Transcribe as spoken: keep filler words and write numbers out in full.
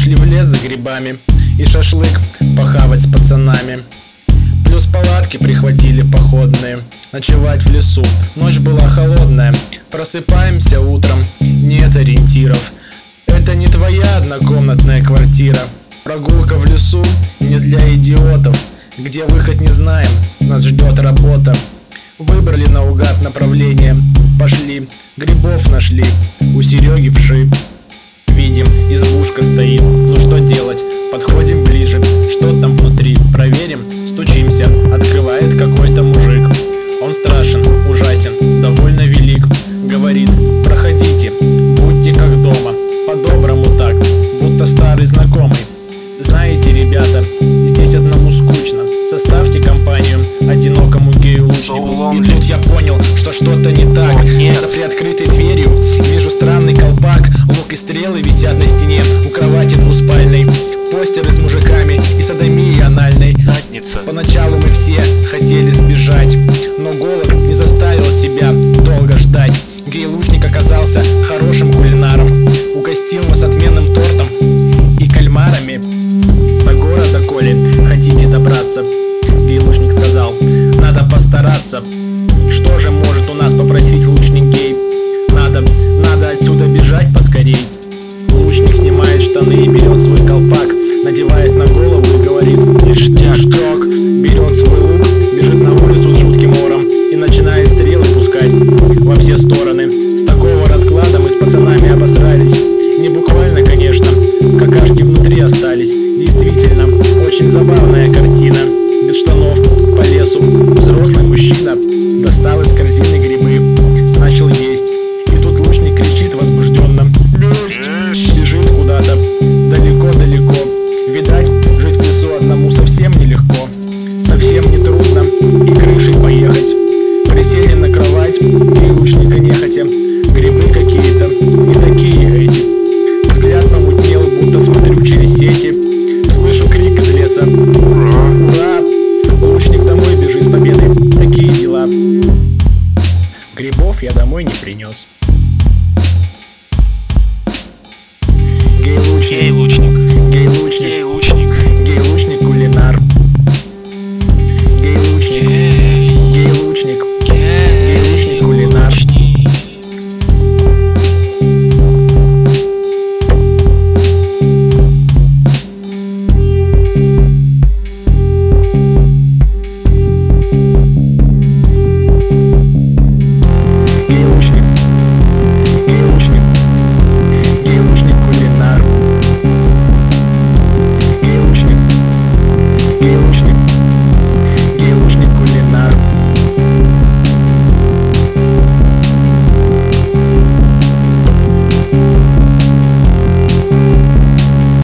Ушли в лес за грибами и шашлык похавать с пацанами. Плюс палатки прихватили походные, ночевать в лесу. Ночь была холодная, просыпаемся утром, нет ориентиров. Это не твоя однокомнатная квартира. Прогулка в лесу не для идиотов. Где выход не знаем, нас ждет работа. Выбрали наугад направление, пошли, грибов нашли, у Сереги вши. Видим, избушка стоит, ну что делать? Подходим ближе, что там внутри, проверим, стучимся. Открывает какой-то мужик. Он страшен, ужасен, довольно велик. Говорит: проходите, будьте как дома. По-доброму так, будто старый знакомый. Знаете, ребята, здесь одному скучно. Составьте компанию одинокому гею-лучнику. И тут я понял, что что-то не так. За приоткрытой дверью вижу странный колпак. Лук и стрелы висят на стене у кровати двуспальной. Постеры с мужиками и содомией анальной. Задница. Поначалу мы все хотели сбежать, но голод не заставил себя долго ждать. Гей-лучник оказался хорошим кулинаром. Угостил нас отменным тортом и кальмарами. До города, коли хотите добраться, гей-лучник сказал, надо постараться. Что же может у нас попросить лучник гей? Надо, надо отсюда бежать поскорей. Лучник снимает штаны и берет свой колпак, надевает на голову и говорит: ништяк. Берет свой лук, бежит на улицу с жутким ором и начинает стрелы пускать во все стороны. С такого расклада мы с пацанами обосрались. Не буквально, конечно, какашки внутри остались. Действительно, очень забавная картина. Без штанов по лесу взрослый мужчина достал из корзины грибы, начал есть. И тут лучник кричит возбужденно: месть! Бежит куда-то далеко-далеко. Видать, жить в лесу одному совсем нелегко. Совсем не трудно и крышей поехать. Присели на кровать, и лучника нехотя. Грибы какие-то не такие эти. Взгляд помутнел, будто смотрю через сети. Слышу крик из леса: ура! Ура! Лучник домой бежит с победой. Такие дела. Грибов я домой не принес. Гей-лучник.